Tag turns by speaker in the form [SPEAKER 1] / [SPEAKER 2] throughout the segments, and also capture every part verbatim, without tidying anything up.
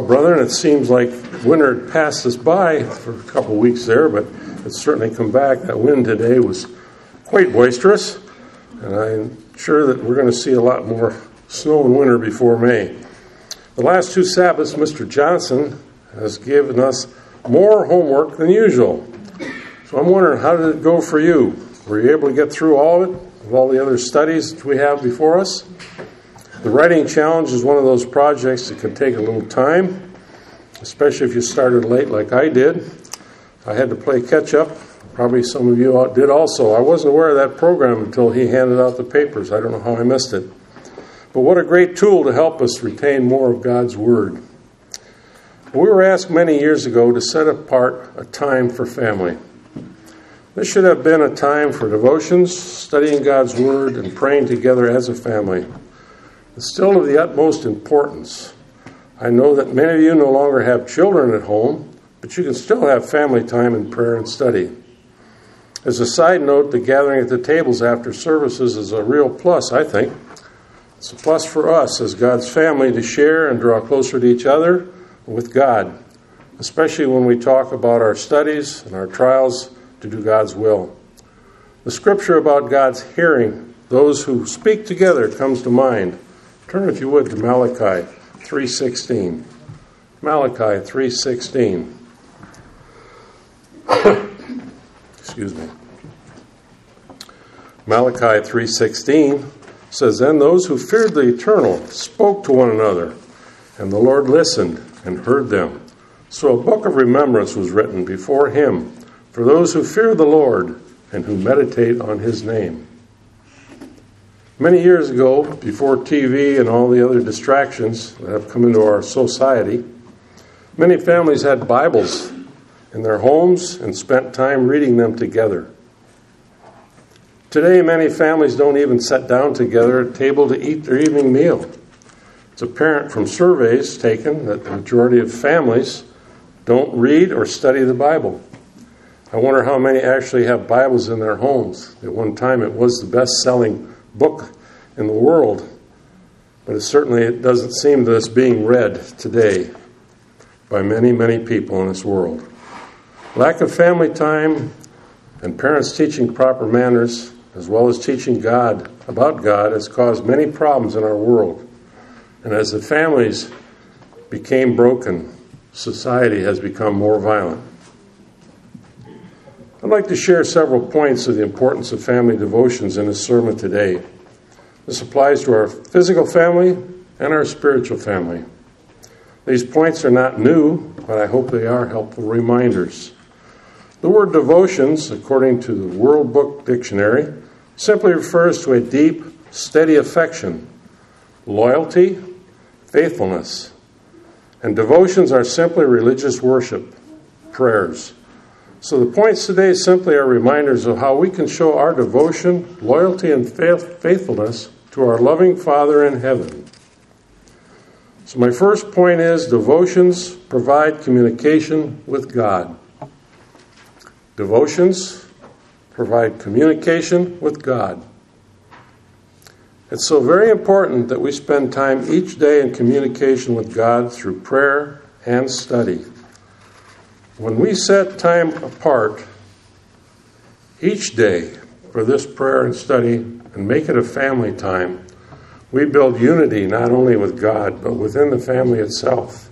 [SPEAKER 1] Well, brethren, it seems like winter had passed us by for a couple of weeks there, but it's certainly come back. That wind today was quite boisterous, and I'm sure that we're going to see a lot more snow and winter before May. The last two Sabbaths, Mister Johnson has given us more homework than usual. So I'm wondering, how did it go for you? Were you able to get through all of it, with all the other studies that we have before us? The writing challenge is one of those projects that can take a little time, especially if you started late like I did. I had to play catch up. Probably some of you did also. I wasn't aware of that program until he handed out the papers. I don't know how I missed it. But what a great tool to help us retain more of God's Word. We were asked many years ago to set apart a time for family. This should have been a time for devotions, studying God's Word, and praying together as a family. It's still of the utmost importance. I know that many of you no longer have children at home, but you can still have family time in prayer and study. As a side note, the gathering at the tables after services is a real plus, I think. It's a plus for us as God's family to share and draw closer to each other with God, especially when we talk about our studies and our trials to do God's will. The scripture about God's hearing those who speak together comes to mind. Turn, if you would, to Malachi three sixteen. Malachi three sixteen. Excuse me. Malachi three sixteen says, "Then those who feared the Eternal spoke to one another, and the Lord listened and heard them. So a book of remembrance was written before him for those who fear the Lord and who meditate on his name." Many years ago, before T V and all the other distractions that have come into our society, many families had Bibles in their homes and spent time reading them together. Today, many families don't even sit down together at a table to eat their evening meal. It's apparent from surveys taken that the majority of families don't read or study the Bible. I wonder how many actually have Bibles in their homes. At one time, it was the best-selling book in the world, but it certainly it doesn't seem that it's being read today by many, many people in this world. Lack of family time and parents teaching proper manners, as well as teaching God about God, has caused many problems in our world. And as the families became broken, society has become more violent. I'd like to share several points of the importance of family devotions in this sermon today. This applies to our physical family and our spiritual family. These points are not new, but I hope they are helpful reminders. The word devotions, according to the World Book Dictionary, simply refers to a deep, steady affection, loyalty, faithfulness. And devotions are simply religious worship, prayers. So the points today simply are reminders of how we can show our devotion, loyalty, and faithfulness to our loving Father in heaven. So my first point is devotions provide communication with God. Devotions provide communication with God. It's so very important that we spend time each day in communication with God through prayer and study. When we set time apart each day for this prayer and study and make it a family time, we build unity not only with God, but within the family itself.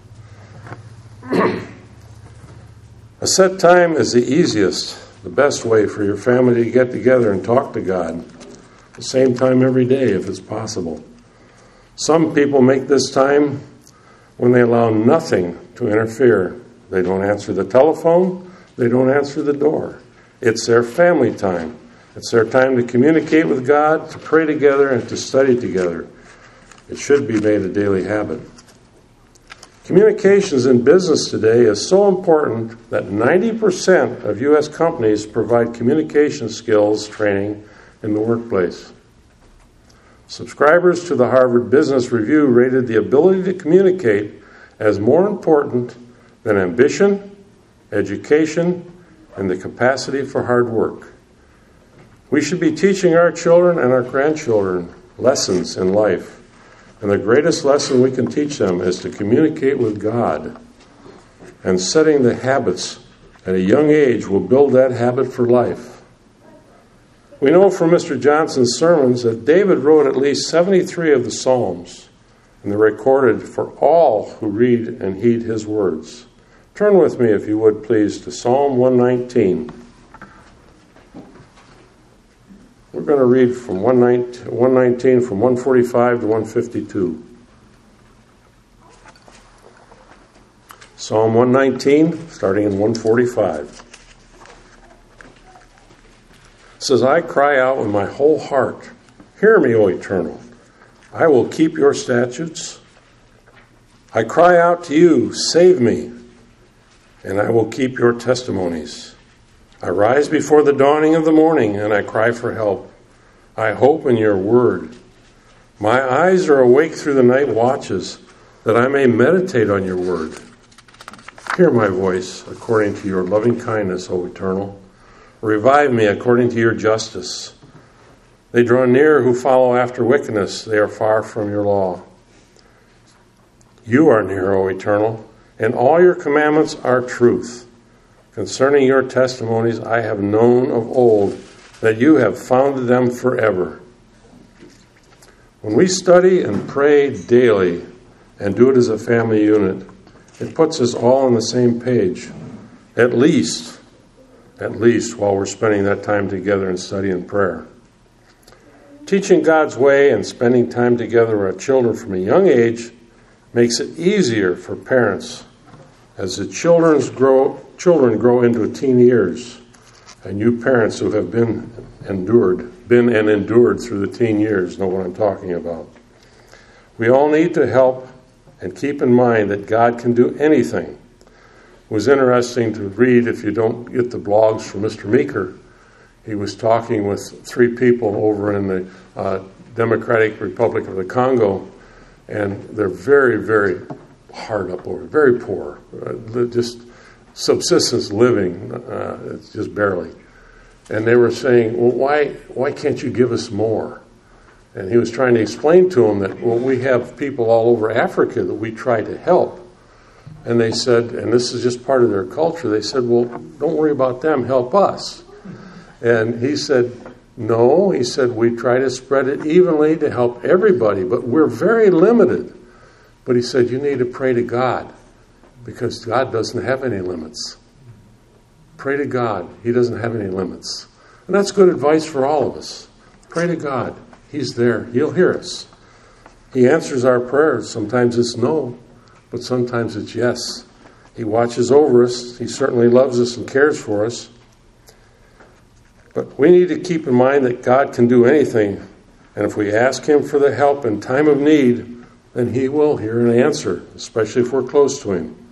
[SPEAKER 1] A set time is the easiest, the best way for your family to get together and talk to God. The same time every day if it's possible. Some people make this time when they allow nothing to interfere. They don't answer the telephone. They don't answer the door. It's their family time. It's their time to communicate with God, to pray together, and to study together. It should be made a daily habit. Communications in business today is so important that ninety percent of U S companies provide communication skills training in the workplace. Subscribers to the Harvard Business Review rated the ability to communicate as more important than ambition, education, and the capacity for hard work. We should be teaching our children and our grandchildren lessons in life. And the greatest lesson we can teach them is to communicate with God. And setting the habits at a young age will build that habit for life. We know from Mister Johnson's sermons that David wrote at least seventy-three of the Psalms, and they're recorded for all who read and heed his words. Turn with me, if you would please, to Psalm one nineteen. We're going to read from one nineteen, from one forty-five to one fifty-two. Psalm one nineteen, starting in one forty-five. It says, I cry out with my whole heart. Hear me, O Eternal. I will keep your statutes. I cry out to you, save me, and I will keep your testimonies. I rise before the dawning of the morning, and I cry for help. I hope in your word. My eyes are awake through the night watches, that I may meditate on your word. Hear my voice according to your loving kindness, O Eternal. Revive me according to your justice. They draw near who follow after wickedness. They are far from your law. You are near, O Eternal, and all your commandments are truth. Concerning your testimonies, I have known of old that you have founded them forever. When we study and pray daily and do it as a family unit, it puts us all on the same page, at least, at least while we're spending that time together in study and prayer. Teaching God's way and spending time together with our children from a young age makes it easier for parents as the children's grow, children grow into teen years. And you parents who have been endured, been and endured through the teen years know what I'm talking about. We all need to help and keep in mind that God can do anything. It was interesting to read, if you don't get the blogs from Mister Meeker. He was talking with three people over in the uh, Democratic Republic of the Congo, and they're very, very hard up over, very poor, uh, just subsistence living, uh, it's just barely. And they were saying, well, why, why can't you give us more? And he was trying to explain to them that, well, we have people all over Africa that we try to help. And they said, and this is just part of their culture, they said, well, don't worry about them, help us. And he said, no, he said, we try to spread it evenly to help everybody, but we're very limited. But he said, you need to pray to God, because God doesn't have any limits. Pray to God. He doesn't have any limits. And that's good advice for all of us. Pray to God. He's there. He'll hear us. He answers our prayers. Sometimes it's no, but sometimes it's yes. He watches over us. He certainly loves us and cares for us. But we need to keep in mind that God can do anything. And if we ask him for the help in time of need, then he will hear and answer, especially if we're close to him.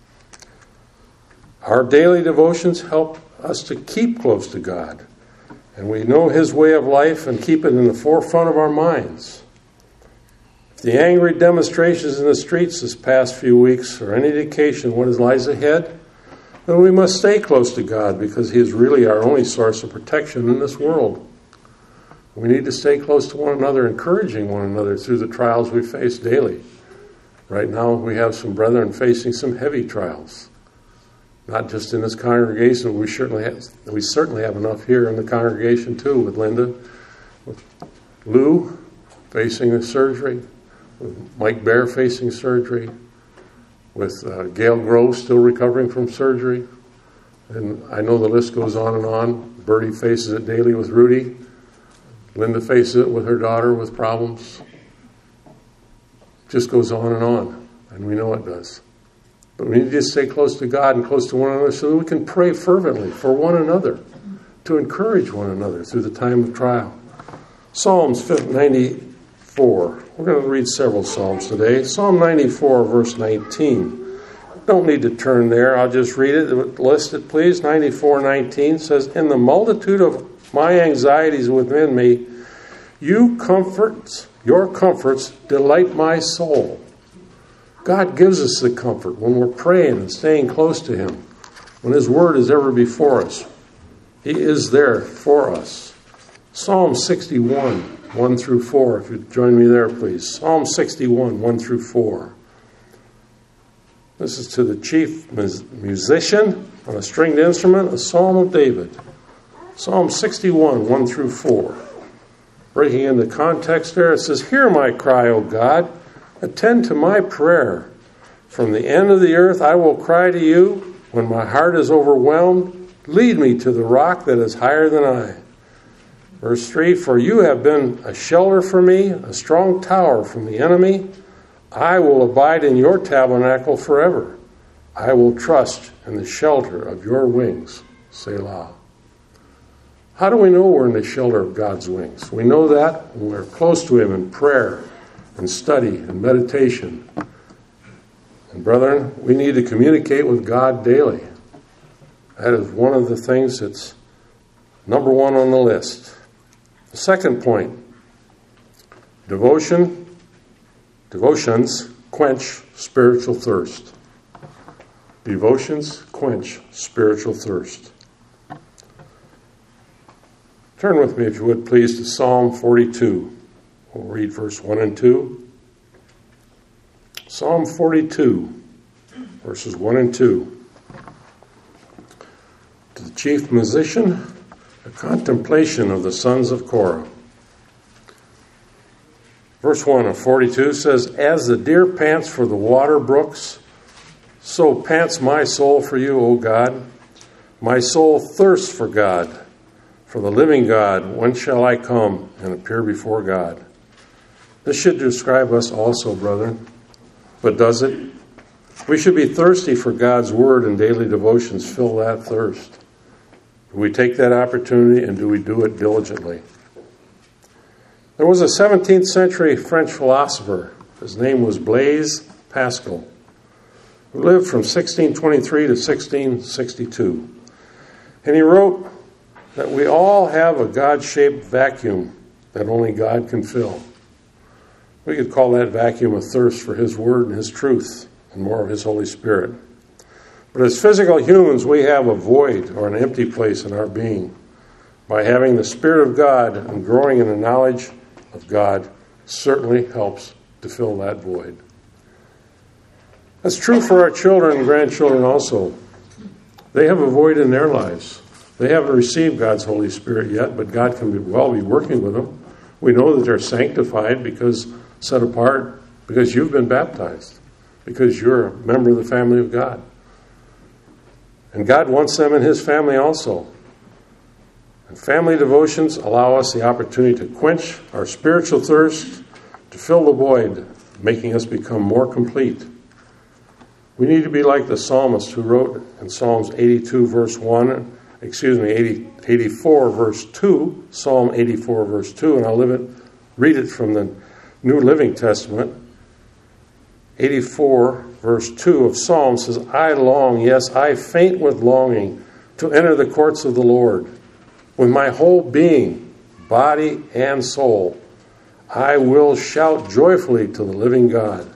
[SPEAKER 1] Our daily devotions help us to keep close to God. And we know his way of life and keep it in the forefront of our minds. If the angry demonstrations in the streets this past few weeks are any indication of what lies ahead, then we must stay close to God, because he is really our only source of protection in this world. We need to stay close to one another, encouraging one another through the trials we face daily. Right now we have some brethren facing some heavy trials. Not just in this congregation, we certainly have, we certainly have enough here in the congregation too, with Linda, with Lou facing a surgery, with Mike Bear facing surgery, with uh, Gail Grove still recovering from surgery. And I know the list goes on and on. Bertie faces it daily with Rudy. Linda faces it with her daughter with problems. Just goes on and on, and we know it does. But we need to stay close to God and close to one another so that we can pray fervently for one another, to encourage one another through the time of trial. Psalms ninety-four. We're going to read several Psalms today. Psalm ninety-four, verse nineteen. Don't need to turn there. I'll just read it. List it, please. ninety-four nineteen says, in the multitude of my anxieties within me, you comforts, your comforts delight my soul. God gives us the comfort when we're praying and staying close to him, when his word is ever before us. He is there for us. Psalm sixty-one, one through four. If you'd join me there, please. Psalm sixty-one, one through four. This is to the chief musician on a stringed instrument, a psalm of David. Psalm sixty-one, one through four. Breaking into context there, it says, "Hear my cry, O God. Attend to my prayer. From the end of the earth I will cry to you. When my heart is overwhelmed, lead me to the rock that is higher than I." Verse three, "For you have been a shelter for me, a strong tower from the enemy. I will abide in your tabernacle forever. I will trust in the shelter of your wings." Selah. How do we know we're in the shelter of God's wings? We know that when we're close to Him in prayer and study and meditation. And brethren, we need to communicate with God daily. That is one of the things that's number one on the list. The second point, devotion, devotions quench spiritual thirst. Devotions quench spiritual thirst. Turn with me, if you would please, to Psalm forty-two. We'll read verse one and two. Psalm forty-two, verses one and two. To the chief musician, a contemplation of the sons of Korah. Verse one of forty-two says, "As the deer pants for the water brooks, so pants my soul for you, O God. My soul thirsts for God, for the living God. When shall I come and appear before God?" This should describe us also, brethren. But does it? We should be thirsty for God's word, and daily devotions fill that thirst. Do we take that opportunity, and do we do it diligently? There was a seventeenth century French philosopher. His name was Blaise Pascal, who lived from sixteen twenty-three to sixteen sixty-two. And he wrote that we all have a God-shaped vacuum that only God can fill. We could call that vacuum a thirst for His Word and His truth and more of His Holy Spirit. But as physical humans, we have a void or an empty place in our being. By having the Spirit of God and growing in the knowledge of God certainly helps to fill that void. That's true for our children and grandchildren also. They have a void in their lives. They haven't received God's Holy Spirit yet, but God can be, well be working with them. We know that they're sanctified because set apart because you've been baptized, because you're a member of the family of God. And God wants them in His family also. And family devotions allow us the opportunity to quench our spiritual thirst, to fill the void, making us become more complete. We need to be like the psalmist who wrote in Psalms eighty-two, verse one, excuse me, eighty, eighty-four, verse two, Psalm eighty-four, verse two, and I'll live it, read it from the New Living Testament. eighty-four, verse two of Psalm says, "I long, yes, I faint with longing to enter the courts of the Lord. With my whole being, body and soul, I will shout joyfully to the living God."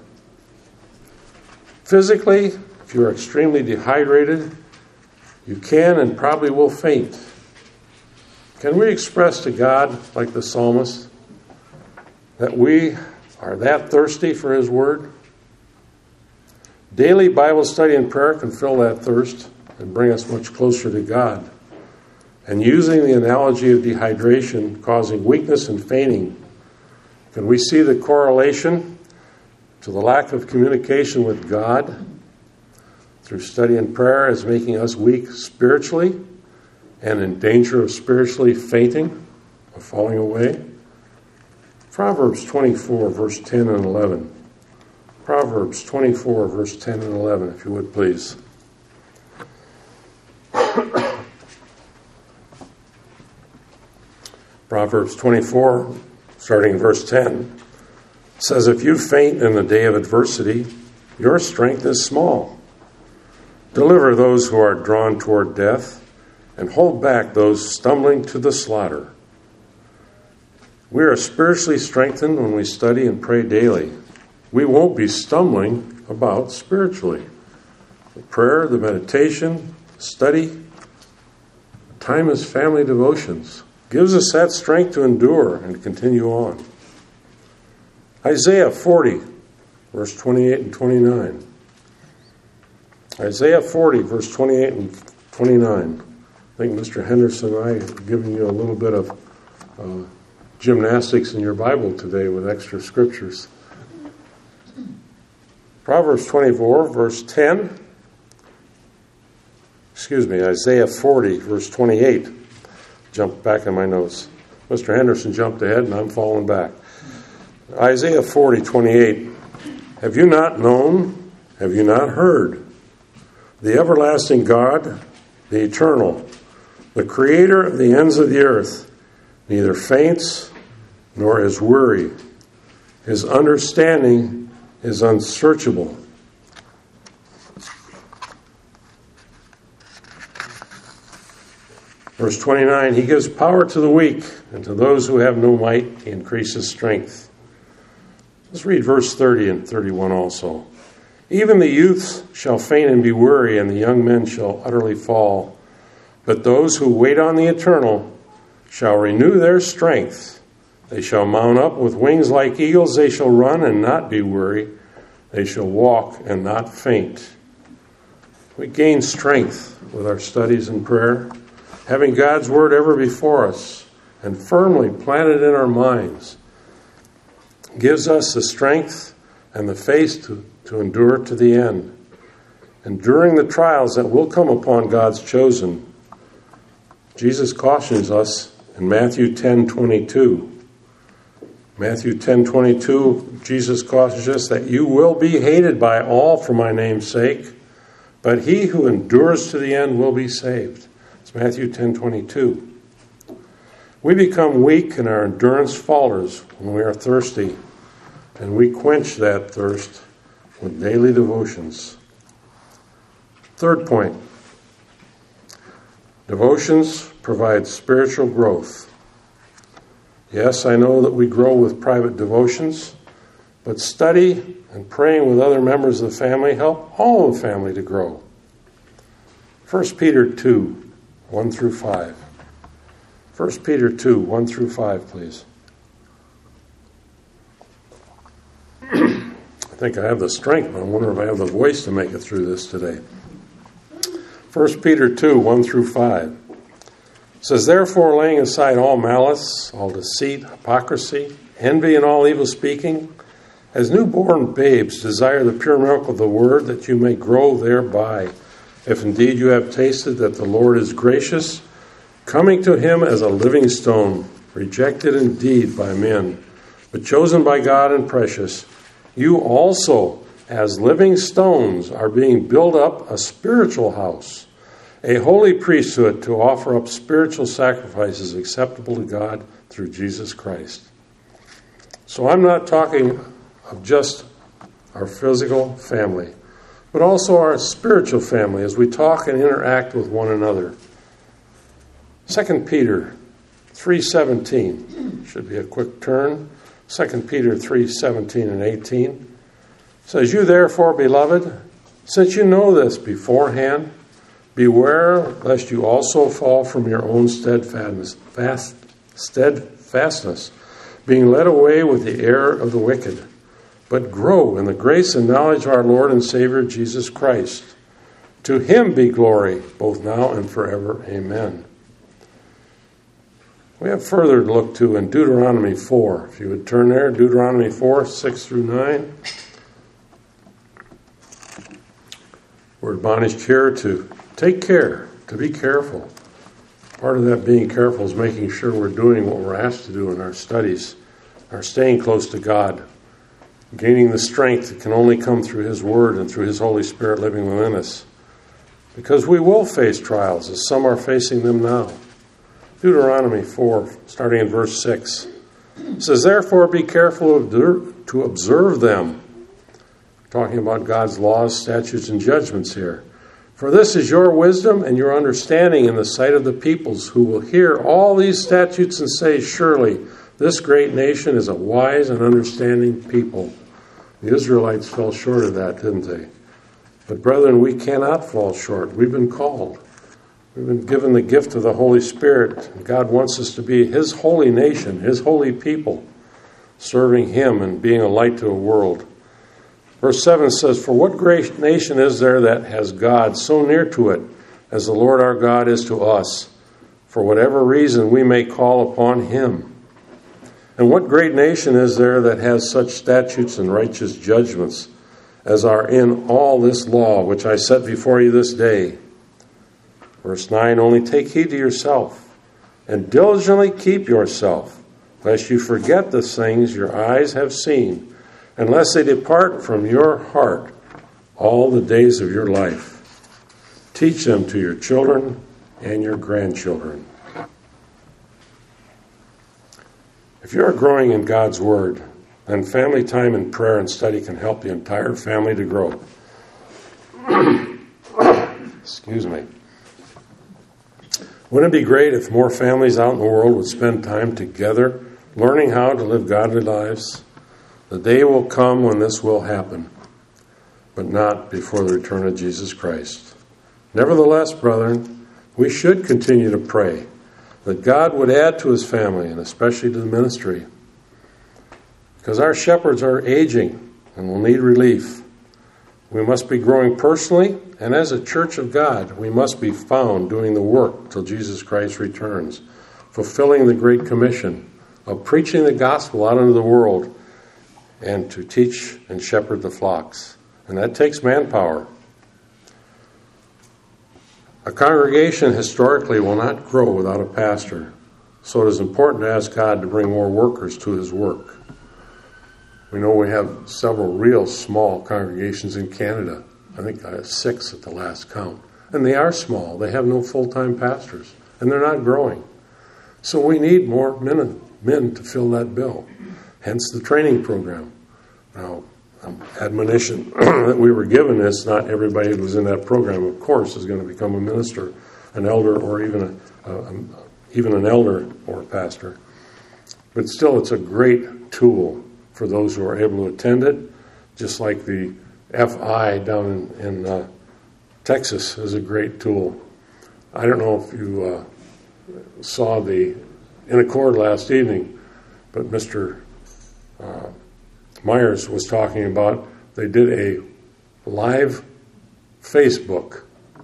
[SPEAKER 1] Physically, if you're extremely dehydrated, you can and probably will faint. Can we express to God, like the psalmist, that we are that thirsty for His Word? Daily Bible study and prayer can fill that thirst and bring us much closer to God. And using the analogy of dehydration causing weakness and fainting, can we see the correlation to the lack of communication with God through study and prayer as making us weak spiritually and in danger of spiritually fainting, of falling away? Proverbs twenty-four, verse ten and eleven. Proverbs twenty-four, verse ten and eleven, if you would please. Proverbs twenty-four, starting in verse ten, says, "If you faint in the day of adversity, your strength is small. Deliver those who are drawn toward death, and hold back those stumbling to the slaughter." We are spiritually strengthened when we study and pray daily. We won't be stumbling about spiritually. The prayer, the meditation, study, time is family devotions. gives us that strength to endure and continue on. Isaiah forty, verse twenty-eight and twenty-nine. Isaiah forty, verse twenty-eight and twenty-nine. I think Mister Henderson and I have given you a little bit of uh, gymnastics in your Bible today with extra scriptures. Proverbs twenty-four, verse ten. Excuse me, Isaiah forty, verse twenty-eight. Jumped back in my notes. Mister Henderson jumped ahead and I'm falling back. Isaiah forty, twenty-eight. Have you not known? Have you not heard? The everlasting God, the eternal, the creator of the ends of the earth, neither faints nor is weary. His understanding is unsearchable. Verse twenty-nine, he gives power to the weak, and to those who have no might, he increases strength. Let's read verse thirty and thirty-one also. Even the youths shall faint and be weary, and the young men shall utterly fall. But those who wait on the eternal shall renew their strength. They shall mount up with wings like eagles. They shall run and not be weary. They shall walk and not faint. We gain strength with our studies and prayer, having God's word ever before us and firmly planted in our minds, gives us the strength and the faith to, to endure to the end, enduring the trials that will come upon God's chosen. Jesus cautions us in Matthew ten twenty-two. Matthew ten twenty-two, Jesus cautions us that you will be hated by all for my name's sake, but he who endures to the end will be saved. It's Matthew ten twenty-two. We become weak and our endurance falters when we are thirsty, and we quench that thirst with daily devotions. Third point, devotions provide spiritual growth. Yes, I know that we grow with private devotions, but study and praying with other members of the family help all the family to grow. First Peter two, one through five. First Peter two, one through five, please. I think I have the strength, but I wonder if I have the voice to make it through this today. First Peter two, one through five. It says, therefore, laying aside all malice, all deceit, hypocrisy, envy, and all evil speaking, as newborn babes desire the pure milk of the word, that you may grow thereby. If indeed you have tasted that the Lord is gracious, coming to him as a living stone, rejected indeed by men, but chosen by God and precious, you also, as living stones, are being built up a spiritual house, a holy priesthood to offer up spiritual sacrifices acceptable to God through Jesus Christ. So I'm not talking of just our physical family, but also our spiritual family as we talk and interact with one another. Second Peter three seventeen, should be a quick turn. Second Peter three seventeen and eighteen says, you therefore, beloved, since you know this beforehand, beware lest you also fall from your own steadfastness, fast, steadfastness, being led away with the error of the wicked, but grow in the grace and knowledge of our Lord and Savior Jesus Christ. To him be glory, both now and forever. Amen. We have further to look to in Deuteronomy four. If you would turn there, Deuteronomy four, six through nine. We're admonished here to take care, to be careful. Part of that being careful is making sure we're doing what we're asked to do in our studies, our staying close to God, gaining the strength that can only come through his word and through his Holy Spirit living within us. Because we will face trials, as some are facing them now. Deuteronomy four, starting in verse six, says, therefore be careful to observe them. Talking about God's laws, statutes, and judgments here. For this is your wisdom and your understanding in the sight of the peoples, who will hear all these statutes and say, surely this great nation is a wise and understanding people. The Israelites fell short of that, didn't they? But brethren, we cannot fall short. We've been called. We've been given the gift of the Holy Spirit. God wants us to be His holy nation, His holy people, serving Him and being a light to a world. Verse seven says, "For what great nation is there that has God so near to it as the Lord our God is to us? For whatever reason we may call upon Him. And what great nation is there that has such statutes and righteous judgments as are in all this law which I set before you this day?" Verse nine, "Only take heed to yourself, and diligently keep yourself, lest you forget the things your eyes have seen, unless they depart from your heart all the days of your life. Teach them to your children and your grandchildren." If you are growing in God's Word, then family time and prayer and study can help the entire family to grow. Excuse me. Wouldn't it be great if more families out in the world would spend time together, learning how to live godly lives? The day will come when this will happen, but not before the return of Jesus Christ. Nevertheless, brethren, we should continue to pray that God would add to His family, and especially to the ministry, because our shepherds are aging and will need relief. We must be growing personally, and as a church of God, we must be found doing the work till Jesus Christ returns, fulfilling the Great Commission of preaching the gospel out into the world and to teach and shepherd the flocks. And that takes manpower. A congregation historically will not grow without a pastor, so it is important to ask God to bring more workers to His work. We know we have several real small congregations in Canada. I think I have six at the last count. And they are small. They have no full-time pastors. And they're not growing. So we need more men, men to fill that bill. Hence the training program. Now, um, admonition that we were given is not everybody who was in that program, of course, is going to become a minister, an elder, or even a, a, a, even an elder or a pastor. But still, it's a great tool for those who are able to attend it, just like the F I down in, in uh, Texas is a great tool. I don't know if you uh, saw the In Accord last evening, but Mister Uh, Myers was talking about, they did a live Facebook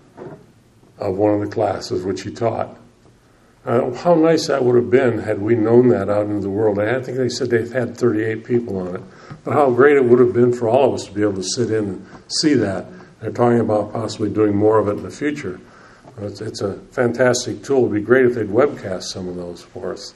[SPEAKER 1] of one of the classes which he taught. Uh, how nice that would have been had we known that out into the world. I think they said they've had thirty-eight people on it. But how great it would have been for all of us to be able to sit in and see that. They're talking about possibly doing more of it in the future. It's, it's a fantastic tool. It would be great if they'd webcast some of those for us.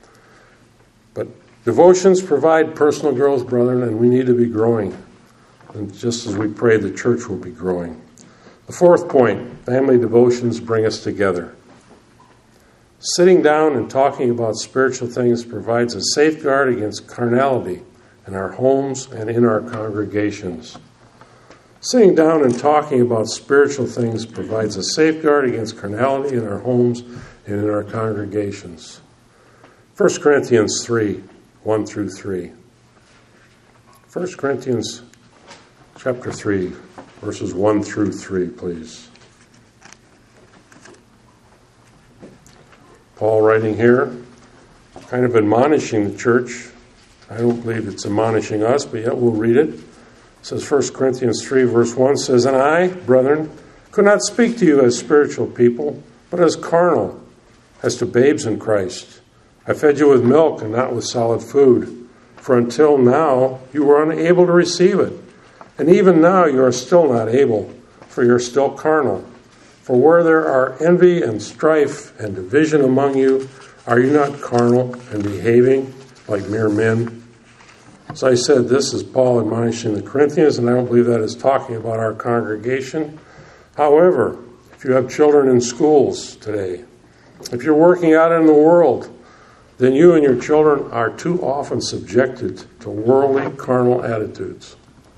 [SPEAKER 1] But devotions provide personal growth, brethren, and we need to be growing. And just as we pray, the church will be growing. The fourth point, family devotions bring us together. Sitting down and talking about spiritual things provides a safeguard against carnality in our homes and in our congregations. Sitting down and talking about spiritual things provides a safeguard against carnality in our homes and in our congregations. First Corinthians three, one through three. First Corinthians chapter three, verses one through three, please. Paul writing here, kind of admonishing the church. I don't believe it's admonishing us, but yet we'll read it. It says, First Corinthians three, verse one says, "And I, brethren, could not speak to you as spiritual people, but as carnal, as to babes in Christ. I fed you with milk and not with solid food, for until now you were unable to receive it. And even now you are still not able, for you are still carnal. For where there are envy and strife and division among you, are you not carnal and behaving like mere men?" As I said, this is Paul admonishing the Corinthians, and I don't believe that is talking about our congregation. However, if you have children in schools today, if you're working out in the world, then you and your children are too often subjected to worldly, carnal attitudes.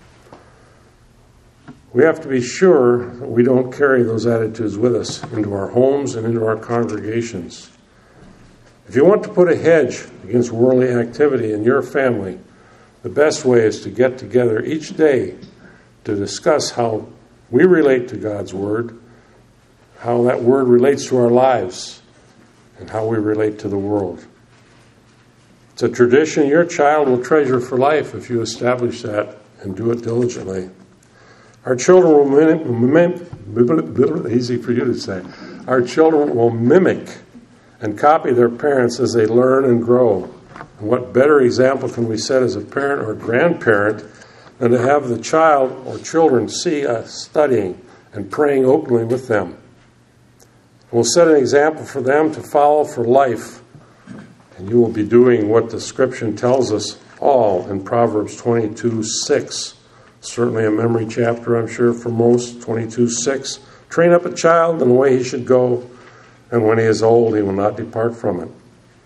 [SPEAKER 1] We have to be sure that we don't carry those attitudes with us into our homes and into our congregations. If you want to put a hedge against worldly activity in your family, the best way is to get together each day to discuss how we relate to God's Word, how that word relates to our lives and how we relate to the world. It's a tradition your child will treasure for life if you establish that and do it diligently. Our children will mimic, mimic, easy for you to say, our children will mimic and copy their parents as they learn and grow. And what better example can we set as a parent or grandparent than to have the child or children see us studying and praying openly with them? We'll set an example for them to follow for life. And you will be doing what the Scripture tells us all in Proverbs twenty-two six. Certainly a memory chapter, I'm sure, for most. twenty-two six. Train up a child in the way he should go, and when he is old, he will not depart from it.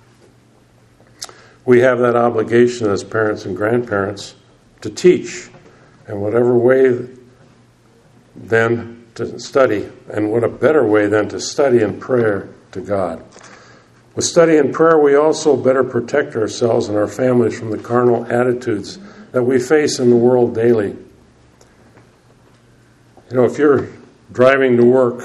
[SPEAKER 1] We have that obligation as parents and grandparents to teach, and whatever way then to study, and what a better way than to study in prayer to God. With study and prayer, we also better protect ourselves and our families from the carnal attitudes that we face in the world daily. You know, if you're driving to work,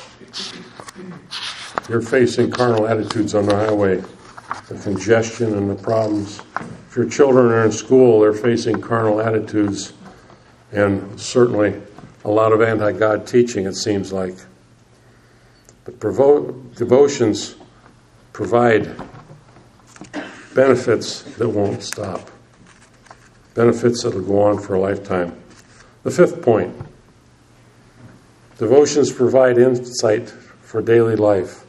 [SPEAKER 1] you're facing carnal attitudes on the highway, the congestion and the problems. If your children are in school, they're facing carnal attitudes and certainly a lot of anti-God teaching, it seems like. But provo- devotions provide benefits that won't stop. Benefits that will go on for a lifetime. The fifth point. Devotions provide insight for daily life.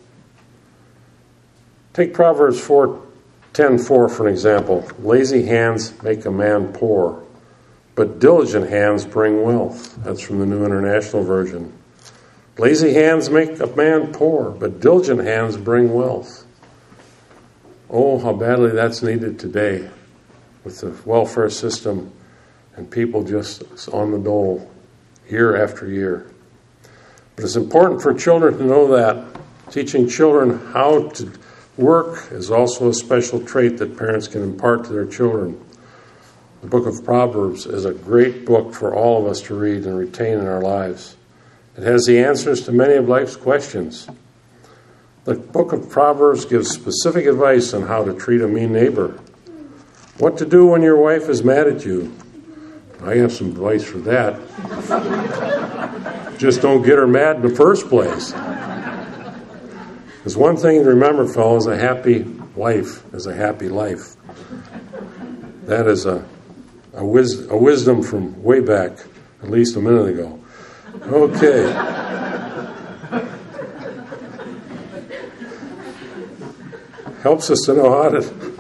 [SPEAKER 1] Take Proverbs four ten four for an example. Lazy hands make a man poor, but diligent hands bring wealth. That's from the New International Version. Lazy hands make a man poor, but diligent hands bring wealth. Oh, how badly that's needed today with the welfare system and people just on the dole year after year. But it's important for children to know that. Teaching children how to work is also a special trait that parents can impart to their children. The book of Proverbs is a great book for all of us to read and retain in our lives. It has the answers to many of life's questions. The book of Proverbs gives specific advice on how to treat a mean neighbor. What to do when your wife is mad at you. I have some advice for that. Just don't get her mad in the first place. There's one thing to remember, fellas, a happy wife is a happy life. That is a, a, wis- a wisdom from way back, at least a minute ago. Okay. Helps us to know how to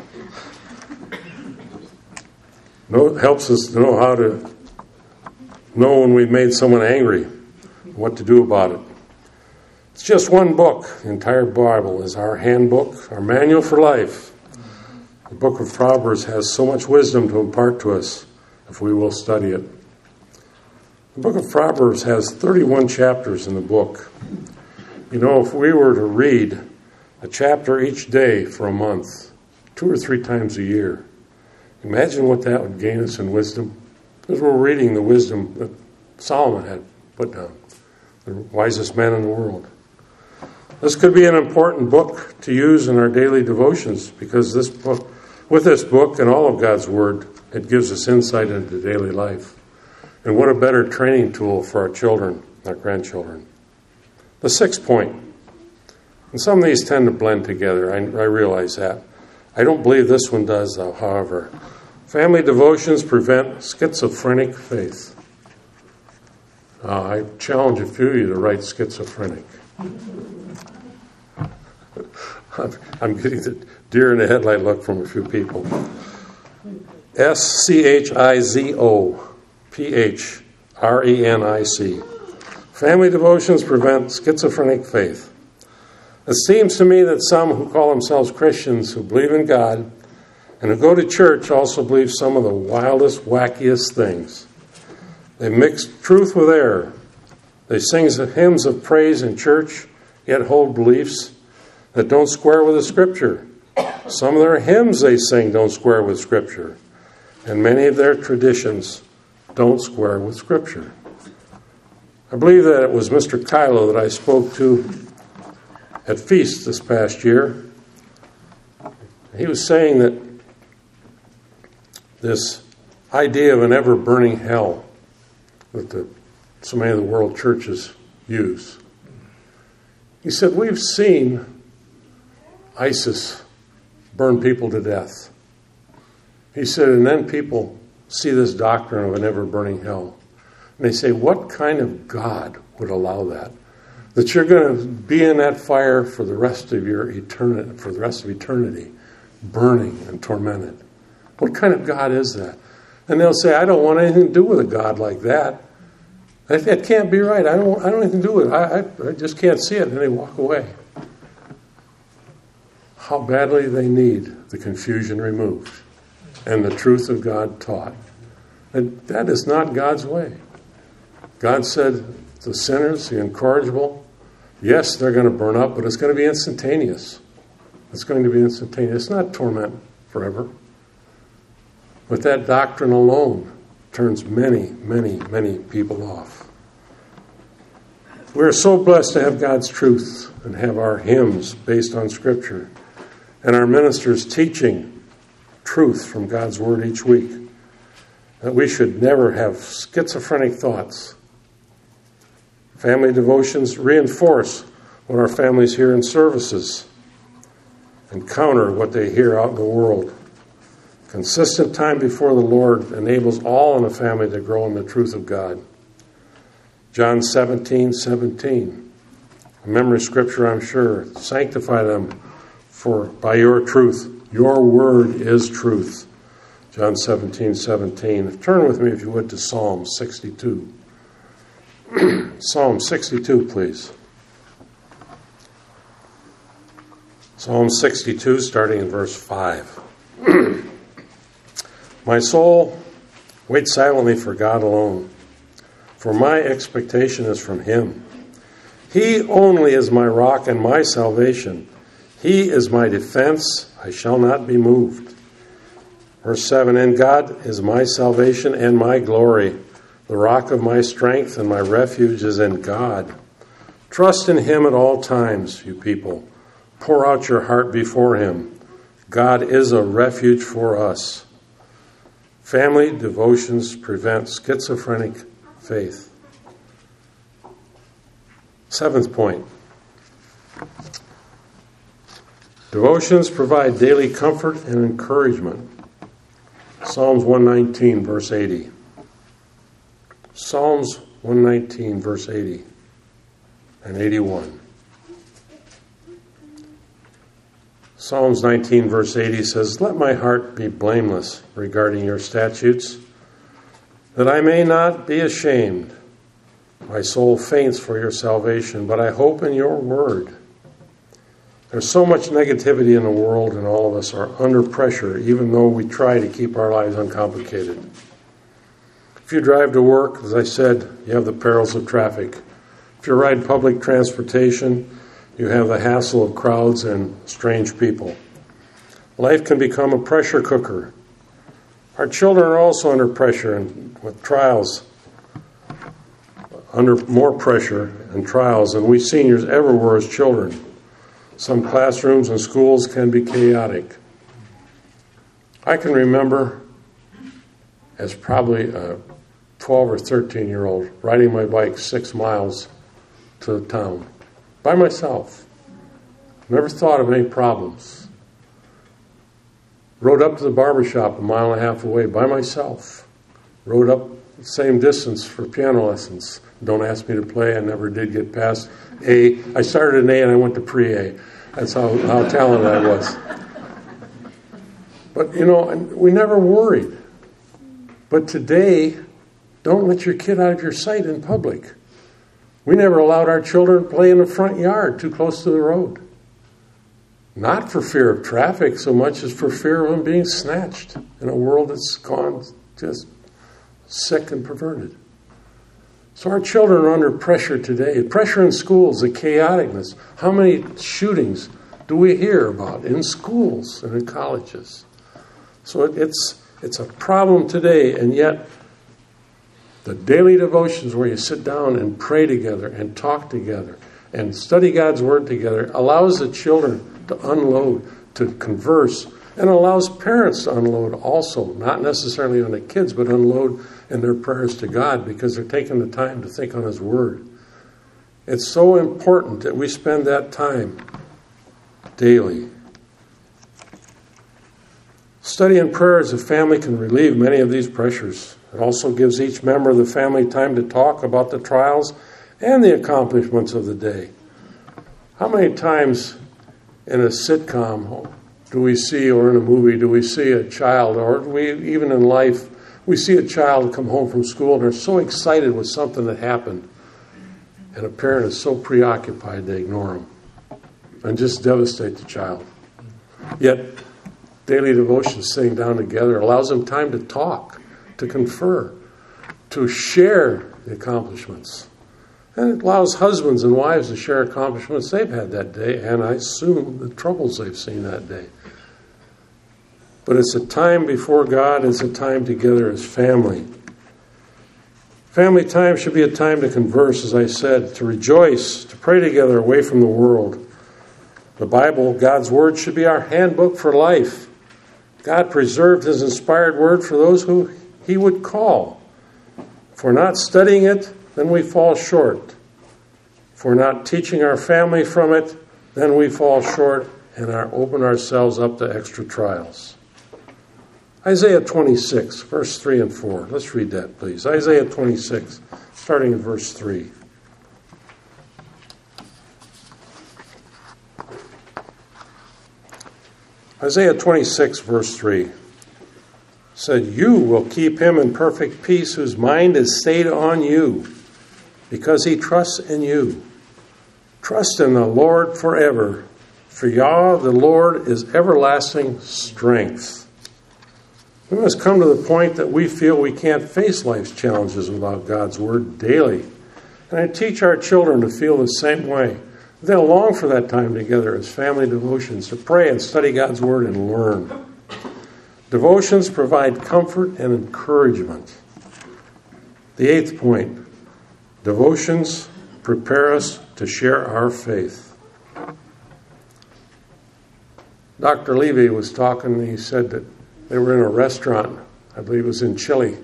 [SPEAKER 1] know, helps us to know how to know when we've made someone angry, what to do about it. It's just one book. The entire Bible is our handbook, our manual for life. The book of Proverbs has so much wisdom to impart to us if we will study it. The book of Proverbs has thirty-one chapters in the book. You know, if we were to read a chapter each day for a month, two or three times a year, imagine what that would gain us in wisdom. Because we're reading the wisdom that Solomon had put down, the wisest man in the world. This could be an important book to use in our daily devotions because this book, with this book and all of God's Word, it gives us insight into daily life. And what a better training tool for our children, our grandchildren. The sixth point, and some of these tend to blend together, I, I realize that. I don't believe this one does, though, however. Family devotions prevent schizophrenic faith. Uh, I challenge a few of you to write schizophrenic. I'm getting the deer in the headlight look from a few people. S C H I Z O P H R E N I C. Family devotions prevent schizophrenic faith. It seems to me that some who call themselves Christians, who believe in God, and who go to church also believe some of the wildest, wackiest things. They mix truth with error. They sing hymns of praise in church, yet hold beliefs that don't square with the Scripture. Some of their hymns they sing don't square with Scripture. And many of their traditions don't square with Scripture. I believe that it was Mister Kylo that I spoke to at Feast this past year. He was saying that this idea of an ever-burning hell that the, so many of the world churches use. He said, we've seen ISIS burn people to death. He said, and then people see this doctrine of an ever-burning hell. And they say, what kind of God would allow that? That you're going to be in that fire for the rest of your eternity, for the rest of eternity, burning and tormented. What kind of God is that? And they'll say, I don't want anything to do with a God like that. That, that can't be right. I don't want, I don't want anything to do with it. I, I, I just can't see it. And they walk away. How badly they need the confusion removed and the truth of God taught. And that is not God's way. God said, the sinners, the incorrigible, yes, they're going to burn up, but it's going to be instantaneous. It's going to be instantaneous. It's not torment forever. But that doctrine alone turns many, many, many people off. We're so blessed to have God's truth and have our hymns based on Scripture and our ministers teaching truth from God's Word each week, that we should never have schizophrenic thoughts. Family devotions reinforce what our families hear in services and counter what they hear out in the world. Consistent time before the Lord enables all in a family to grow in the truth of God. John seventeen seventeen, a memory scripture, I'm sure. Sanctify them for by your truth. Your word is truth. John seventeen seventeen. Turn with me, if you would, to Psalm sixty-two. Psalm sixty-two, please. Psalm sixty-two, starting in verse five. My soul, wait silently for God alone, for my expectation is from Him. He only is my rock and my salvation. He is my defense. I shall not be moved. Verse seven, and God is my salvation and my glory. The rock of my strength and my refuge is in God. Trust in Him at all times, you people. Pour out your heart before Him. God is a refuge for us. Family devotions prevent schizophrenic faith. Seventh point. Devotions provide daily comfort and encouragement. Psalms one nineteen, verse eighty. Psalms one nineteen, verse eighty and eighty-one. Psalms nineteen, verse eighty says, let my heart be blameless regarding your statutes, that I may not be ashamed. My soul faints for your salvation, but I hope in your word. There's so much negativity in the world, and all of us are under pressure, even though we try to keep our lives uncomplicated. If you drive to work, as I said, you have the perils of traffic. If you ride public transportation, you have the hassle of crowds and strange people. Life can become a pressure cooker. Our children are also under pressure and with trials, under more pressure and trials than we seniors ever were as children. Some classrooms and schools can be chaotic. I can remember as probably a twelve or thirteen year old riding my bike six miles to the town by myself. Never thought of any problems. Rode up to the barber shop a mile and a half away by myself. Rode up the same distance for piano lessons. Don't ask me to play. I never did get past A. I started an A and I went to pre-A. That's how, how talented I was. But, you know, we never worried. But today, don't let your kid out of your sight in public. We never allowed our children to play in the front yard too close to the road. Not for fear of traffic so much as for fear of them being snatched in a world that's gone just sick and perverted. So our children are under pressure today. Pressure in schools, the chaoticness. How many shootings do we hear about in schools and in colleges? So it, it's it's a problem today, and yet The daily devotions where you sit down and pray together and talk together and study God's Word together allows the children to unload, to converse, and allows parents to unload also, not necessarily on the kids, but unload in their prayers to God because they're taking the time to think on His Word. It's so important that we spend that time daily. Study and prayer as a family can relieve many of these pressures. It also gives each member of the family time to talk about the trials and the accomplishments of the day. How many times in a sitcom do we see, or in a movie, do we see a child, or we even in life, we see a child come home from school and they're so excited with something that happened, and a parent is so preoccupied they ignore them and just devastate the child. Yet, daily devotion, sitting down together, allows them time to talk, to confer, to share the accomplishments. And it allows husbands and wives to share accomplishments they've had that day, and I assume the troubles they've seen that day. But it's a time before God, it's a time together as family. Family time should be a time to converse, as I said, to rejoice, to pray together away from the world. The Bible, God's Word, should be our handbook for life. God preserved His inspired Word for those who He would call. If we're not studying it, then we fall short. If we're not teaching our family from it, then we fall short and are, open ourselves up to extra trials. Isaiah twenty-six, verse three and four. Let's read that, please. Isaiah twenty-six, starting in verse three. Isaiah twenty-six, verse three said, "You will keep him in perfect peace whose mind is stayed on you, because he trusts in you. Trust in the Lord forever, for Yah, the Lord, is everlasting strength." We must come to the point that we feel we can't face life's challenges without God's Word daily. And I teach our children to feel the same way. They'll long for that time together as family devotions, to pray and study God's Word and learn. Devotions provide comfort and encouragement. The eighth point, devotions prepare us to share our faith. Doctor Levy was talking, and he said that they were in a restaurant, I believe it was in Chile,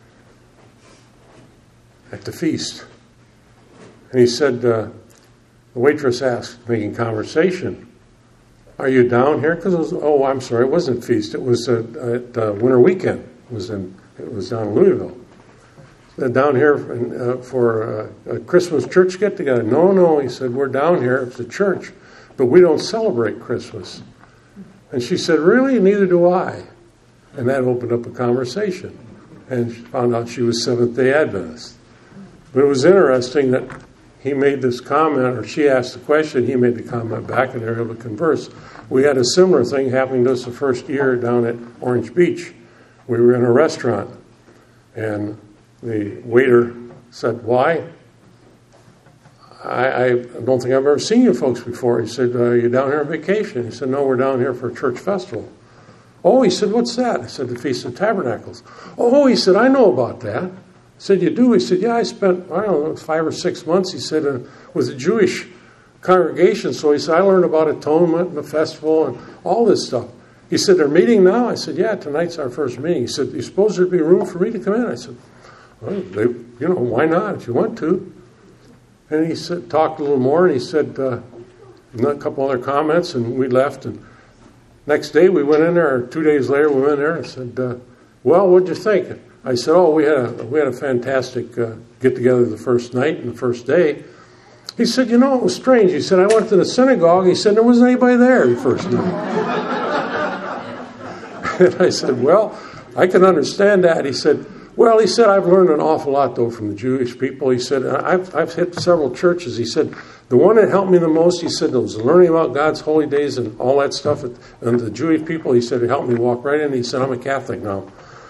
[SPEAKER 1] at the feast. And he said, uh, the waitress asked, making conversation, "Are you down here?" Because it was, oh, I'm sorry, it wasn't feast. It was uh, at uh, winter weekend. It was in, it was down in Louisville. They're down here in, uh, for uh, a Christmas church get together. No, no, he said, we're down here at the church, but we don't celebrate Christmas. And she said, really? Neither do I. And that opened up a conversation. And she found out she was Seventh-day Adventist. But it was interesting that he made this comment, or she asked the question, he made the comment back, and they were able to converse. We had a similar thing happening to us the first year down at Orange Beach. We were in a restaurant, and the waiter said, "Why? I, I don't think I've ever seen you folks before." He said, "Are you down here on vacation?" He said, "No, we're down here for a church festival." "Oh," he said, "what's that?" I said, "The Feast of Tabernacles." "Oh," he said, "I know about that." I said, "You do?" He said, "Yeah, I spent, I don't know, five or six months," he said, uh, with a Jewish congregation. So he said, "I learned about atonement and the festival and all this stuff." He said, "They're meeting now?" I said, "Yeah, tonight's our first meeting." He said, "Do you suppose there'd be room for me to come in?" I said, "Well, they, you know, why not if you want to?" And he said, talked a little more, and he said uh, a couple other comments, and we left. And next day we went in there, or two days later we went in there and said, uh, "Well, what'd you think?" I said, "Oh, we had a we had a fantastic uh, get together the first night and the first day." He said, "You know, it was strange." He said, "I went to the synagogue." He said, "There wasn't anybody there the first night." And I said, "Well, I can understand that." He said, "Well," he said, "I've learned an awful lot, though, from the Jewish people." He said, I've, I've hit several churches. He said, "The one that helped me the most," he said, "was learning about God's holy days and all that stuff. And the Jewish people," he said, "it helped me walk right in." He said, "I'm a Catholic now."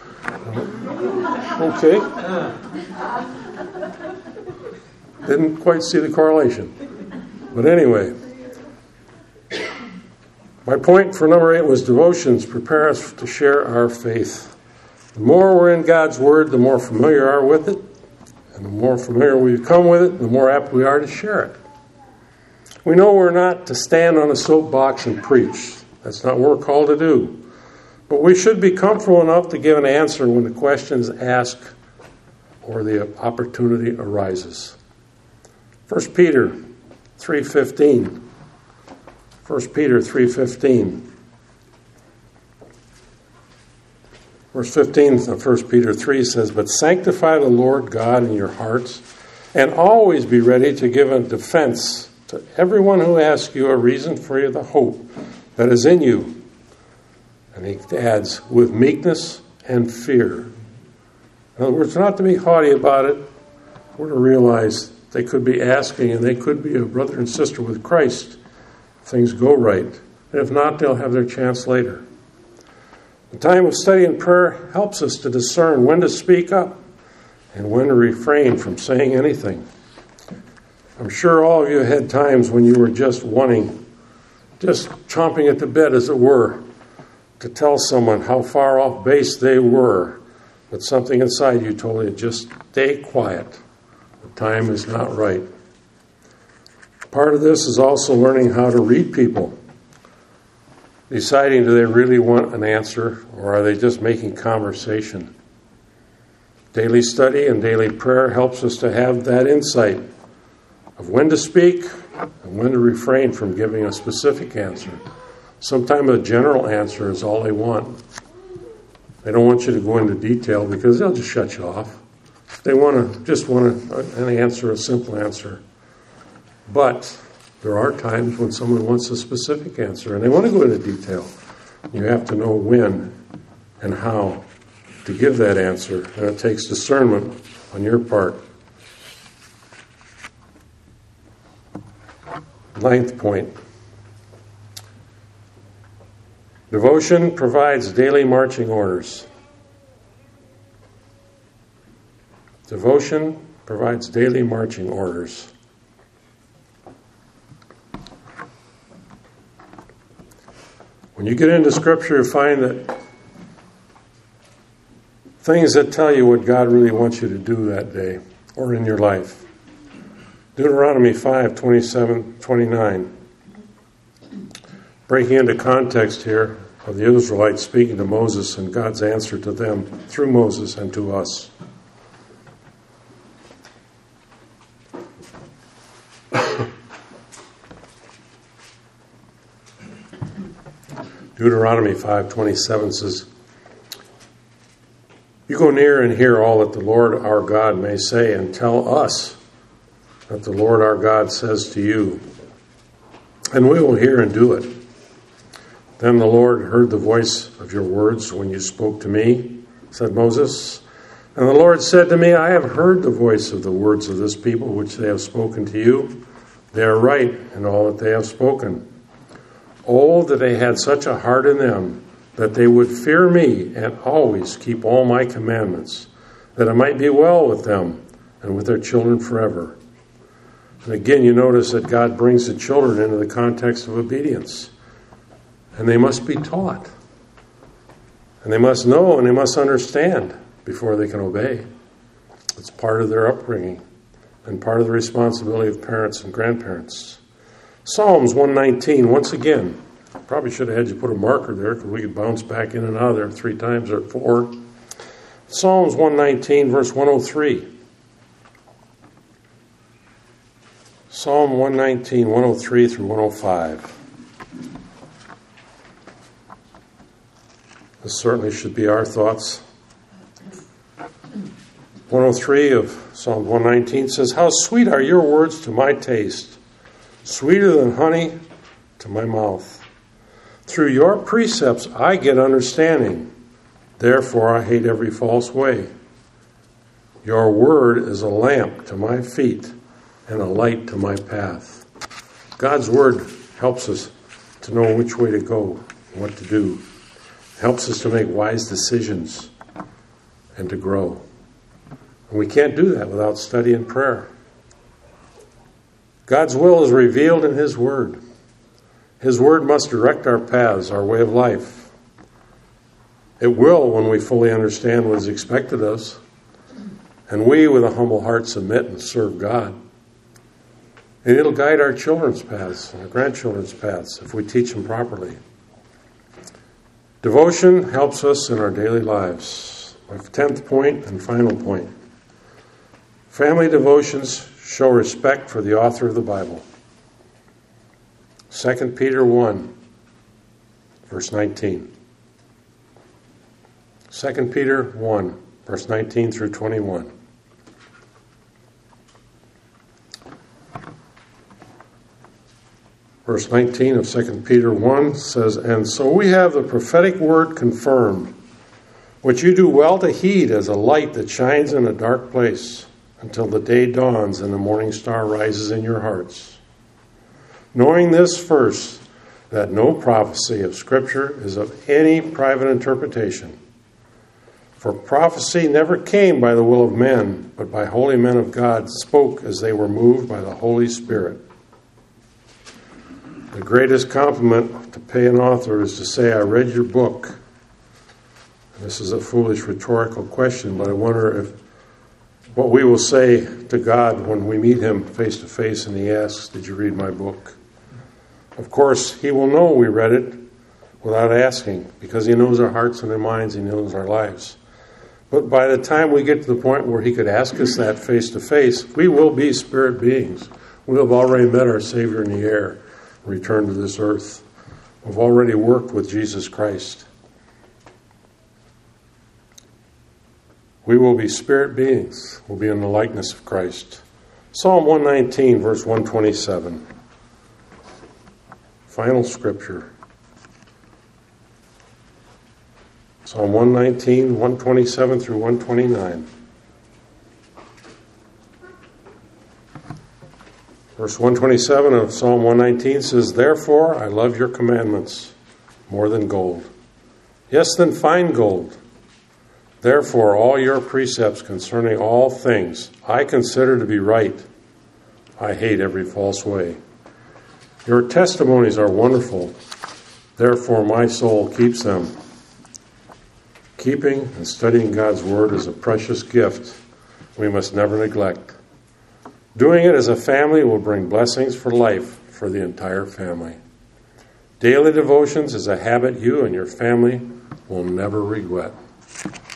[SPEAKER 1] Okay. Didn't quite see the correlation. But anyway, my point for number eight was devotions prepare us to share our faith. The more we're in God's Word, the more familiar we are with it, And the more familiar we become with it, the more apt we are to share it. We know we're not to stand on a soapbox and preach. That's not what we're called to do. But we should be comfortable enough to give an answer when the question is asked or the opportunity arises. First Peter three fifteen. First Peter three fifteen. Verse fifteen of First Peter three says, "But sanctify the Lord God in your hearts, and always be ready to give a defense to everyone who asks you a reason for the hope that is in you." And he adds, "with meekness and fear." In other words, not to be haughty about it. We're to realize they could be asking, and they could be a brother and sister with Christ if things go right. And if not, they'll have their chance later. The time of study and prayer helps us to discern when to speak up and when to refrain from saying anything. I'm sure all of you had times when you were just wanting, just chomping at the bit, as it were, to tell someone how far off base they were, but something inside you told you, just stay quiet. The time is not right. Part of this is also learning how to read people. Deciding, do they really want an answer, or are they just making conversation? Daily study and daily prayer helps us to have that insight of when to speak and when to refrain from giving a specific answer. Sometimes a general answer is all they want. They don't want you to go into detail because they'll just shut you off. They want to just want a, an answer, a simple answer. But there are times when someone wants a specific answer and they want to go into detail. You have to know when and how to give that answer, and it takes discernment on your part. Ninth point. Devotion provides daily marching orders. Devotion provides daily marching orders. When you get into Scripture, you find that things that tell you what God really wants you to do that day or in your life. Deuteronomy five, twenty-seven, twenty-nine. Breaking into context here of the Israelites speaking to Moses and God's answer to them through Moses and to us. Deuteronomy five twenty-seven says, "You go near and hear all that the Lord our God may say, and tell us that the Lord our God says to you, and we will hear and do it. Then the Lord heard the voice of your words when you spoke to me," said Moses. "And the Lord said to me, I have heard the voice of the words of this people which they have spoken to you. They are right in all that they have spoken. Oh, that they had such a heart in them, that they would fear me and always keep all my commandments, that it might be well with them and with their children forever." And again, you notice that God brings the children into the context of obedience. And they must be taught. And they must know and they must understand before they can obey. It's part of their upbringing and part of the responsibility of parents and grandparents. Psalms one nineteen, once again, probably should have had you put a marker there because we could bounce back in and out of there three times or four. Psalms one nineteen, verse one oh three. Psalm one nineteen, one oh three through one oh five. This certainly should be our thoughts. one oh three of Psalm one nineteen says, "How sweet are your words to my taste, sweeter than honey to my mouth. Through your precepts I get understanding. Therefore I hate every false way. Your word is a lamp to my feet and a light to my path." God's word helps us to know which way to go and what to do. It helps us to make wise decisions and to grow. And we can't do that without study and prayer. God's will is revealed in His word. His word must direct our paths, our way of life. It will when we fully understand what is expected of us. And we, with a humble heart, submit and serve God. And it'll guide our children's paths, our grandchildren's paths, if we teach them properly. Devotion helps us in our daily lives. My tenth point and final point. Family devotions show respect for the author of the Bible. Second Peter one, verse nineteen. Second Peter one, verse nineteen through twenty-one. Verse nineteen of Second Peter one says, "And so we have the prophetic word confirmed, which you do well to heed as a light that shines in a dark place, until the day dawns and the morning star rises in your hearts. Knowing this first, that no prophecy of Scripture is of any private interpretation. For prophecy never came by the will of men, but by holy men of God spoke as they were moved by the Holy Spirit." The greatest compliment to pay an author is to say, "I read your book." This is a foolish rhetorical question, but I wonder if what we will say to God when we meet him face to face and he asks, "Did you read my book?" Of course, he will know we read it without asking, because he knows our hearts and our minds, he knows our lives. But by the time we get to the point where he could ask us that face to face, we will be spirit beings. We have already met our Savior in the air, returned to this earth. We've already worked with Jesus Christ. We will be spirit beings. We'll be in the likeness of Christ. Psalm one nineteen, verse one twenty-seven. Final scripture. Psalm one nineteen, one twenty-seven through one twenty-nine. Verse one twenty-seven of Psalm one nineteen says, "Therefore I love your commandments more than gold, yes, than fine gold. Therefore all your precepts concerning all things I consider to be right. I hate every false way. Your testimonies are wonderful. Therefore my soul keeps them." Keeping and studying God's Word is a precious gift we must never neglect. Doing it as a family will bring blessings for life for the entire family. Daily devotions is a habit you and your family will never regret.